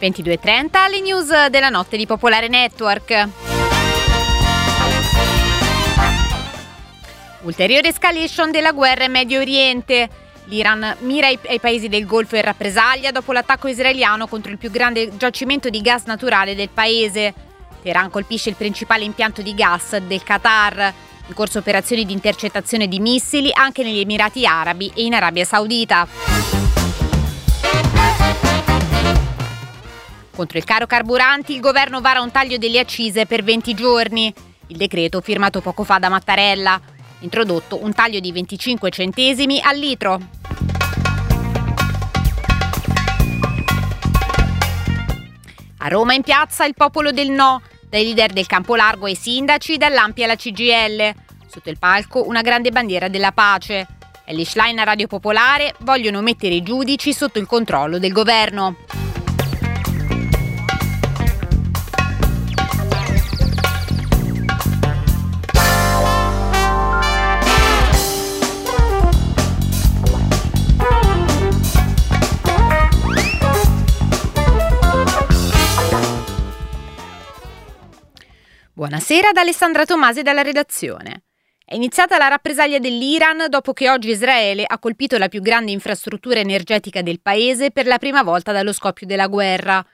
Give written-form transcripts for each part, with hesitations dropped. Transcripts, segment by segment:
22:30, le news della notte di Popolare Network. Ulteriore escalation della guerra in Medio Oriente. L'Iran mira ai paesi del Golfo in rappresaglia dopo l'attacco israeliano contro il più grande giacimento di gas naturale del paese. Teheran colpisce il principale impianto di gas del Qatar. In corso operazioni di intercettazione di missili anche negli Emirati Arabi e in Arabia Saudita. Contro il caro carburanti, il governo vara un taglio delle accise per 20 giorni. Il decreto, firmato poco fa da Mattarella, ha introdotto un taglio di 25 centesimi al litro. A Roma in piazza il popolo del no, dai leader del Campolargo ai sindaci, dall'Ampi alla CGIL. Sotto il palco una grande bandiera della pace. Elly Schlein a Radio Popolare: vogliono mettere i giudici sotto il controllo del governo. Buonasera da Alessandra Tomasi dalla redazione. È iniziata la rappresaglia dell'Iran dopo che oggi Israele ha colpito la più grande infrastruttura energetica del paese per la prima volta dallo scoppio della guerra.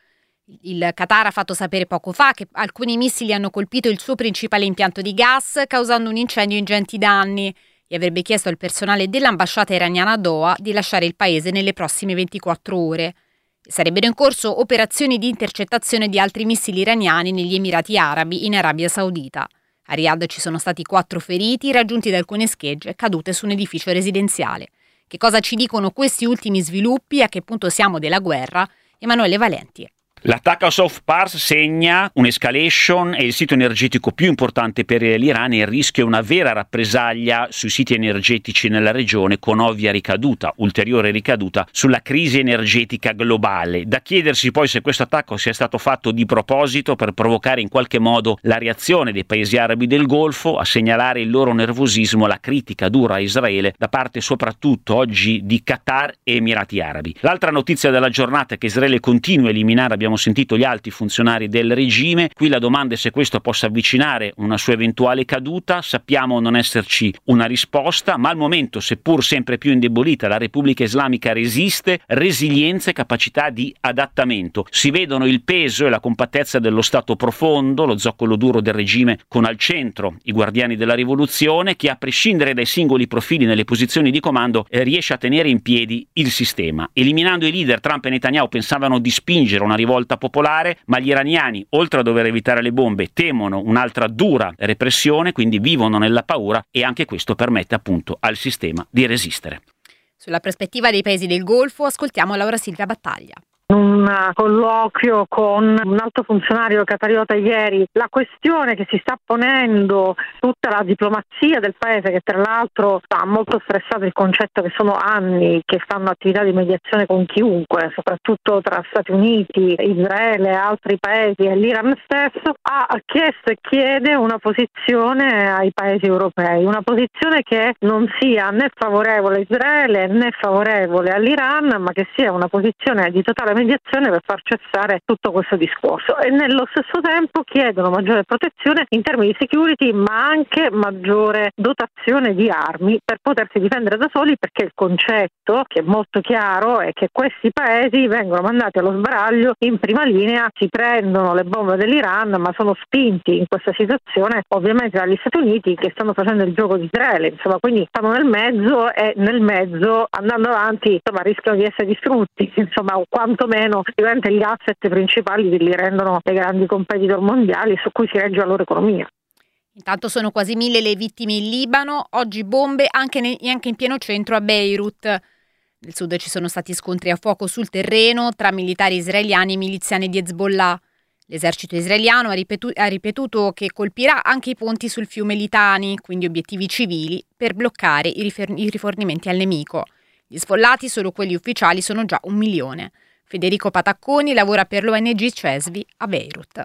Il Qatar ha fatto sapere poco fa che alcuni missili hanno colpito il suo principale impianto di gas, causando un incendio e ingenti danni, e avrebbe chiesto al personale dell'ambasciata iraniana a Doha di lasciare il paese nelle prossime 24 ore. Sarebbero in corso operazioni di intercettazione di altri missili iraniani negli Emirati Arabi e in Arabia Saudita. A Riyadh ci sono stati 4 feriti raggiunti da alcune schegge cadute su un edificio residenziale. Che cosa ci dicono questi ultimi sviluppi e a che punto siamo della guerra? Emanuele Valenti. L'attacco a South Pars segna un'escalation e il sito energetico più importante per l'Iran, e il rischio è una vera rappresaglia sui siti energetici nella regione, con ovvia ricaduta, ulteriore ricaduta sulla crisi energetica globale. Da chiedersi poi se questo attacco sia stato fatto di proposito per provocare in qualche modo la reazione dei paesi arabi del Golfo, a segnalare il loro nervosismo, la critica dura a Israele da parte soprattutto oggi di Qatar e Emirati Arabi. L'altra notizia della giornata è che Israele continua a eliminare, abbiamo sentito, gli alti funzionari del regime. Qui la domanda è se questo possa avvicinare una sua eventuale caduta. Sappiamo non esserci una risposta, ma al momento, seppur sempre più indebolita, la Repubblica Islamica resiste, resilienza e capacità di adattamento. Si vedono il peso e la compattezza dello Stato profondo, lo zoccolo duro del regime, con al centro i guardiani della rivoluzione, che a prescindere dai singoli profili nelle posizioni di comando riesce a tenere in piedi il sistema. Eliminando i leader, Trump e Netanyahu pensavano di spingere una rivolta popolare, ma gli iraniani, oltre a dover evitare le bombe, temono un'altra dura repressione, quindi vivono nella paura, e anche questo permette appunto al sistema di resistere. Sulla prospettiva dei paesi del Golfo ascoltiamo Laura Silvia Battaglia. Un colloquio con un alto funzionario qatariota ieri, la questione che si sta ponendo tutta la diplomazia del paese, che tra l'altro sta molto stressato il concetto che sono anni che fanno attività di mediazione con chiunque, soprattutto tra Stati Uniti, Israele, altri paesi e l'Iran stesso, ha chiesto e chiede una posizione ai paesi europei, una posizione che non sia né favorevole a Israele né favorevole all'Iran, ma che sia una posizione di totale mediazione per far cessare tutto questo discorso, e nello stesso tempo chiedono maggiore protezione in termini di security, ma anche maggiore dotazione di armi per potersi difendere da soli, perché il concetto, che è molto chiaro, è che questi paesi vengono mandati allo sbaraglio in prima linea, si prendono le bombe dell'Iran, ma sono spinti in questa situazione ovviamente dagli Stati Uniti, che stanno facendo il gioco di Israele, insomma, quindi stanno nel mezzo, e nel mezzo, andando avanti, insomma, rischiano di essere distrutti, insomma, quantomeno diventano gli asset principali che li rendono dei grandi competitor mondiali su cui si regge la loro economia. Intanto sono quasi 1000 le vittime in Libano, oggi bombe anche in pieno centro a Beirut. Nel sud ci sono stati scontri a fuoco sul terreno tra militari israeliani e miliziani di Hezbollah. L'esercito israeliano ha ripetuto che colpirà anche i ponti sul fiume Litani, quindi obiettivi civili, per bloccare i rifornimenti al nemico. Gli sfollati, solo quelli ufficiali, sono già 1 milione. Federico Patacconi lavora per l'ONG CESVI a Beirut.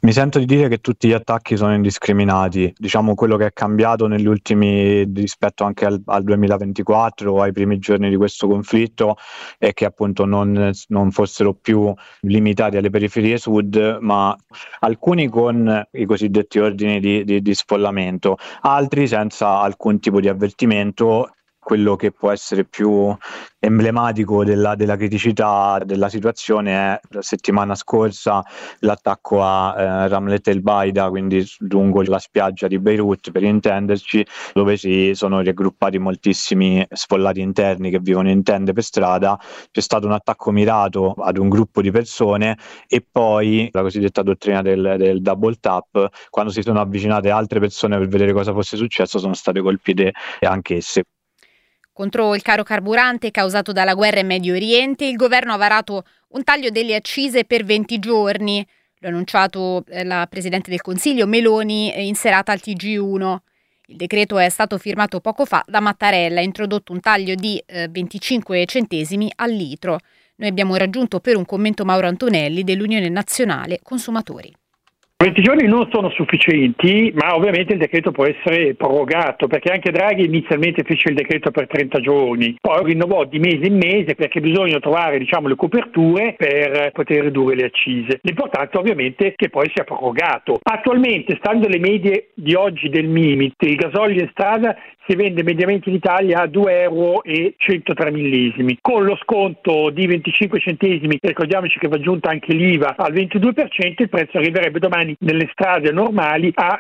Mi sento di dire che tutti gli attacchi sono indiscriminati. Diciamo, quello che è cambiato negli ultimi, rispetto anche al 2024 o ai primi giorni di questo conflitto, è che appunto non fossero più limitati alle periferie sud, ma alcuni con i cosiddetti ordini di sfollamento, altri senza alcun tipo di avvertimento. Quello che può essere più emblematico della criticità della situazione è la settimana scorsa l'attacco a Ramlet El Baida, quindi lungo la spiaggia di Beirut, per intenderci, dove si sono raggruppati moltissimi sfollati interni che vivono in tende per strada. C'è stato un attacco mirato ad un gruppo di persone e poi la cosiddetta dottrina del double tap: quando si sono avvicinate altre persone per vedere cosa fosse successo, sono state colpite anch'esse. Contro il caro carburante causato dalla guerra in Medio Oriente, il governo ha varato un taglio delle accise per 20 giorni. Lo ha annunciato la Presidente del Consiglio Meloni in serata al TG1. Il decreto è stato firmato poco fa da Mattarella, ha introdotto un taglio di 25 centesimi al litro. Noi abbiamo raggiunto per un commento Mauro Antonelli dell'Unione Nazionale Consumatori. 20 giorni non sono sufficienti, ma ovviamente il decreto può essere prorogato, perché anche Draghi inizialmente fece il decreto per 30 giorni, poi rinnovò di mese in mese perché bisogna trovare le coperture per poter ridurre le accise. L'importante ovviamente è che poi sia prorogato. Attualmente, stando alle medie di oggi del Mimit, il gasolio in strada si vende mediamente in Italia a 2,103 €, con lo sconto di 25 centesimi, ricordiamoci che va aggiunta anche l'IVA al 22%, il prezzo arriverebbe domani nelle strade normali a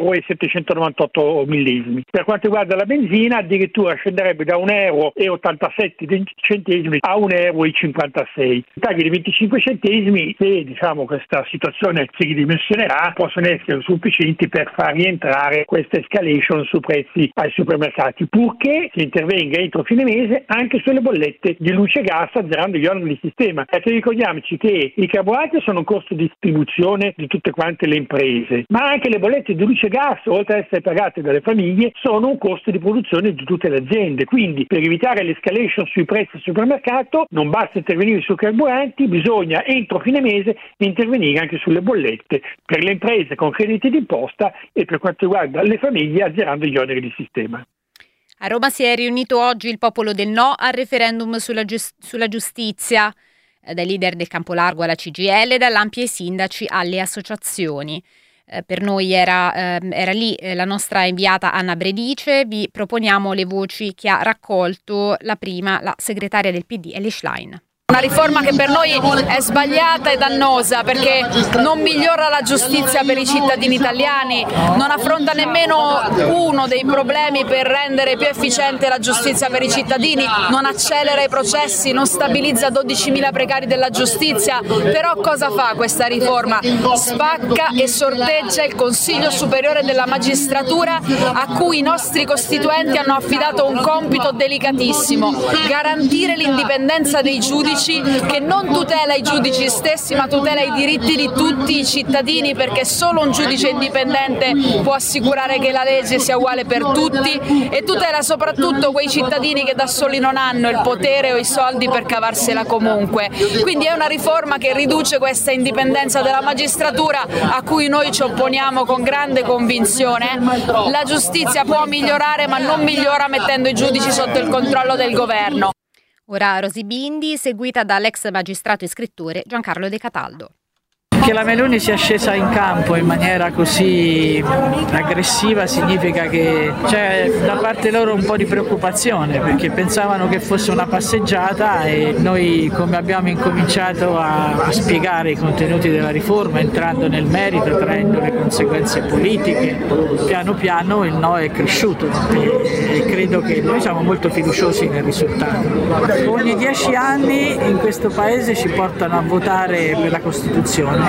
1,798 €. Per quanto riguarda la benzina, addirittura scenderebbe da 1,87 € a 1,56 €. I tagli di 25 centesimi, se questa situazione si ridimensionerà, possono essere sufficienti per far rientrare questa escalation su prezzi ai supermercati, purché si intervenga entro fine mese anche sulle bollette di luce e gas, azzerando gli oneri di sistema. Perché ricordiamoci che i carburanti sono un costo di distribuzione di tutte quante le imprese, ma anche le bollette di luce e gas, oltre ad essere pagate dalle famiglie, sono un costo di produzione di tutte le aziende. Quindi, per evitare l'escalation sui prezzi al supermercato, non basta intervenire sui carburanti, bisogna entro fine mese intervenire anche sulle bollette per le imprese con crediti d'imposta e per quanto riguarda le famiglie azzerando gli oneri di sistema. A Roma si è riunito oggi il popolo del no al referendum sulla giustizia, dai leader del campo largo alla CGIL, dall'Ampie ai sindaci alle associazioni. Per noi era lì la nostra inviata Anna Bredice. Vi proponiamo le voci che ha raccolto la prima, la segretaria del PD, Elly Schlein. Una riforma che per noi è sbagliata e dannosa perché non migliora la giustizia per i cittadini italiani, non affronta nemmeno uno dei problemi per rendere più efficiente la giustizia per i cittadini, non accelera i processi, non stabilizza 12.000 precari della giustizia. Però cosa fa questa riforma? Spacca e sorteggia il Consiglio Superiore della Magistratura, a cui i nostri costituenti hanno affidato un compito delicatissimo: garantire l'indipendenza dei giudici, che non tutela i giudici stessi ma tutela i diritti di tutti i cittadini, perché solo un giudice indipendente può assicurare che la legge sia uguale per tutti, e tutela soprattutto quei cittadini che da soli non hanno il potere o i soldi per cavarsela comunque. Quindi è una riforma che riduce questa indipendenza della magistratura, a cui noi ci opponiamo con grande convinzione. La giustizia può migliorare, ma non migliora mettendo i giudici sotto il controllo del governo. Ora Rosy Bindi, seguita dall'ex magistrato e scrittore Giancarlo De Cataldo. Che la Meloni sia scesa in campo in maniera così aggressiva significa che c'è da parte loro un po' di preoccupazione, perché pensavano che fosse una passeggiata, e noi, come abbiamo incominciato a spiegare i contenuti della riforma, entrando nel merito, traendo le conseguenze politiche, piano piano il no è cresciuto e credo che noi siamo molto fiduciosi nel risultato. Ogni 10 anni in questo Paese ci portano a votare per la Costituzione,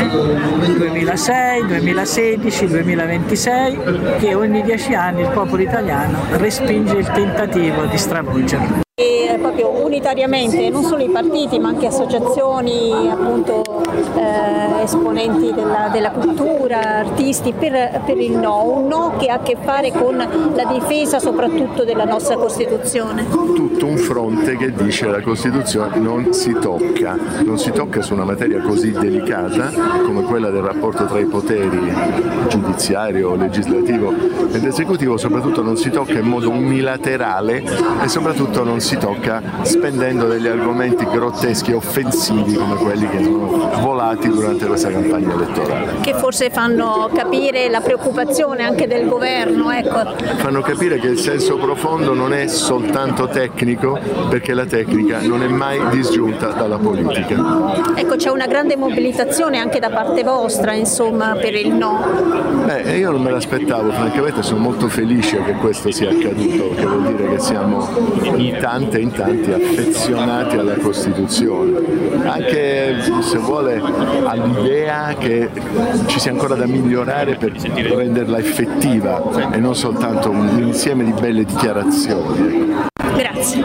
2006, 2016, 2026, che ogni 10 anni il popolo italiano respinge il tentativo di stravolgerlo. E proprio unitariamente non solo i partiti ma anche associazioni appunto esponenti della cultura, artisti, per il no, un no che ha a che fare con la difesa soprattutto della nostra Costituzione. Tutto un fronte che dice la Costituzione non si tocca su una materia così delicata come quella del rapporto tra i poteri giudiziario, legislativo ed esecutivo, soprattutto non si tocca in modo unilaterale e soprattutto non si tocca spendendo degli argomenti grotteschi e offensivi come quelli che sono volati durante questa campagna elettorale. Che forse fanno capire la preoccupazione anche del governo, ecco. Fanno capire che il senso profondo non è soltanto tecnico, perché la tecnica non è mai disgiunta dalla politica. Ecco, c'è una grande mobilitazione anche da parte vostra, insomma, per il no. Io non me l'aspettavo, francamente sono molto felice che questo sia accaduto, perché vuol dire che siamo in tanti affezionati alla Costituzione, anche se vuole all'idea che ci sia ancora da migliorare per renderla effettiva e non soltanto un insieme di belle dichiarazioni. Grazie.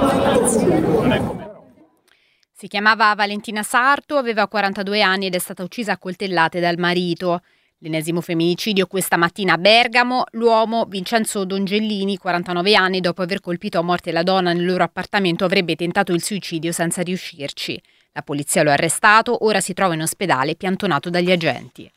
Si chiamava Valentina Sarto, aveva 42 anni ed è stata uccisa a coltellate dal marito. L'ennesimo femminicidio questa mattina a Bergamo. L'uomo, Vincenzo Dongellini, 49 anni, dopo aver colpito a morte la donna nel loro appartamento, avrebbe tentato il suicidio senza riuscirci. La polizia lo ha arrestato, ora si trova in ospedale piantonato dagli agenti.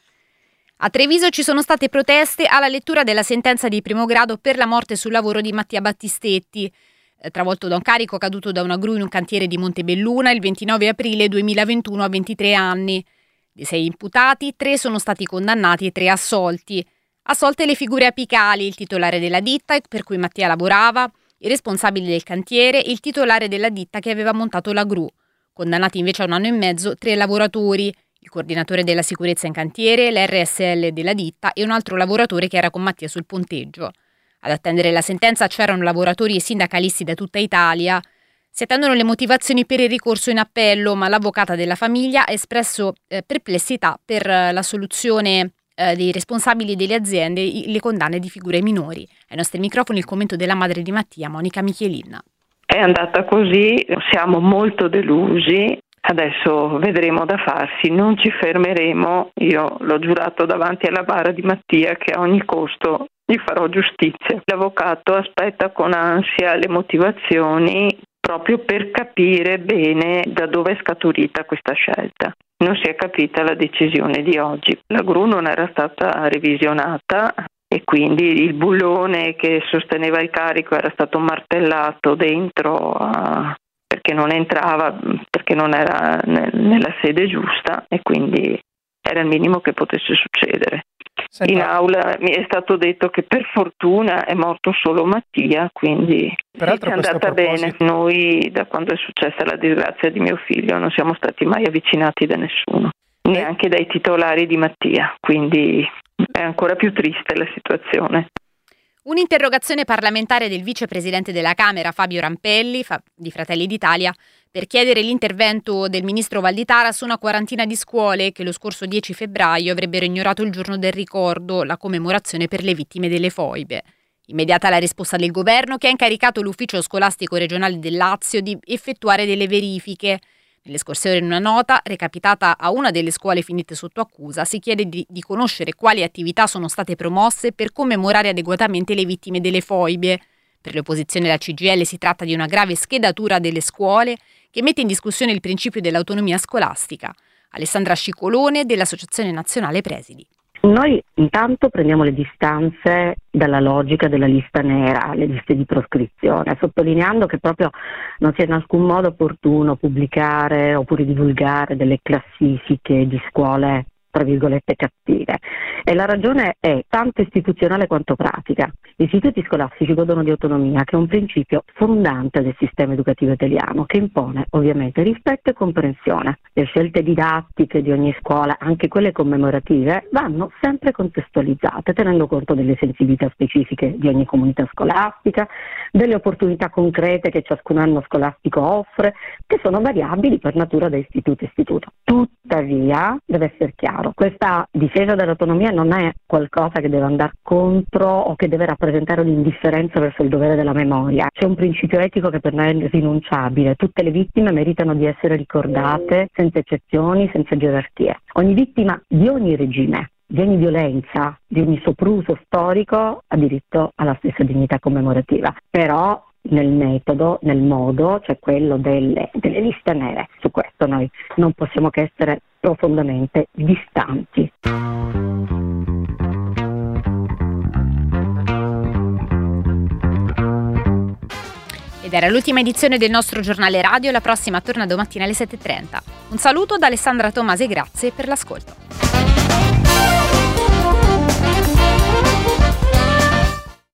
A Treviso ci sono state proteste alla lettura della sentenza di primo grado per la morte sul lavoro di Mattia Battistetti, travolto da un carico caduto da una gru in un cantiere di Montebelluna il 29 aprile 2021 a 23 anni. Dei 6 imputati, 3 sono stati condannati e 3 assolti. Assolte le figure apicali, il titolare della ditta per cui Mattia lavorava, i responsabili del cantiere e il titolare della ditta che aveva montato la gru. Condannati invece a 1 anno e mezzo 3 lavoratori, il coordinatore della sicurezza in cantiere, l'RSL della ditta e un altro lavoratore che era con Mattia sul ponteggio. Ad attendere la sentenza c'erano lavoratori e sindacalisti da tutta Italia. Si attendono le motivazioni per il ricorso in appello, ma l'avvocata della famiglia ha espresso perplessità per la soluzione dei responsabili delle aziende, le condanne di figure minori. Ai nostri microfoni il commento della madre di Mattia, Monica Michelin. È andata così, siamo molto delusi. Adesso vedremo da farsi, non ci fermeremo. Io l'ho giurato davanti alla bara di Mattia che a ogni costo gli farò giustizia. L'avvocato aspetta con ansia le motivazioni proprio per capire bene da dove è scaturita questa scelta. Non si è capita la decisione di oggi. La gru non era stata revisionata e quindi il bullone che sosteneva il carico era stato martellato dentro perché non entrava, perché non era nella sede giusta e quindi era il minimo che potesse succedere. In aula mi è stato detto che per fortuna è morto solo Mattia, quindi è andata bene. Noi da quando è successa la disgrazia di mio figlio non siamo stati mai avvicinati da nessuno, neanche dai titolari di Mattia, quindi è ancora più triste la situazione. Un'interrogazione parlamentare del vicepresidente della Camera Fabio Rampelli di Fratelli d'Italia per chiedere l'intervento del ministro Valditara su una quarantina di scuole che lo scorso 10 febbraio avrebbero ignorato il giorno del ricordo, la commemorazione per le vittime delle foibe. Immediata la risposta del governo che ha incaricato l'ufficio scolastico regionale del Lazio di effettuare delle verifiche. Nelle scorse ore in una nota, recapitata a una delle scuole finite sotto accusa, si chiede di conoscere quali attività sono state promosse per commemorare adeguatamente le vittime delle foibe. Per le opposizioni della CGIL si tratta di una grave schedatura delle scuole che mette in discussione il principio dell'autonomia scolastica. Alessandra Scicolone dell'Associazione Nazionale Presidi. Noi intanto prendiamo le distanze dalla logica della lista nera, le liste di proscrizione, sottolineando che proprio non sia in alcun modo opportuno pubblicare oppure divulgare delle classifiche di scuole tra virgolette cattive. E la ragione è tanto istituzionale quanto pratica. Gli istituti scolastici godono di autonomia, che è un principio fondante del sistema educativo italiano, che impone ovviamente rispetto e comprensione. Le scelte didattiche di ogni scuola, anche quelle commemorative, vanno sempre contestualizzate, tenendo conto delle sensibilità specifiche di ogni comunità scolastica, delle opportunità concrete che ciascun anno scolastico offre, che sono variabili per natura da istituto a istituto. Tuttavia, deve essere chiaro chiaro. Questa difesa dell'autonomia non è qualcosa che deve andare contro o che deve rappresentare un'indifferenza verso il dovere della memoria. C'è un principio etico che per noi è irrinunciabile: tutte le vittime meritano di essere ricordate senza eccezioni, senza gerarchie. Ogni vittima di ogni regime, di ogni violenza, di ogni sopruso storico ha diritto alla stessa dignità commemorativa, però nel metodo, nel modo, cioè quello delle liste nere. Su questo noi non possiamo che essere profondamente distanti. Ed era l'ultima edizione del nostro giornale radio, la prossima torna domattina alle 7:30. Un saluto da Alessandra Tomasi e grazie per l'ascolto.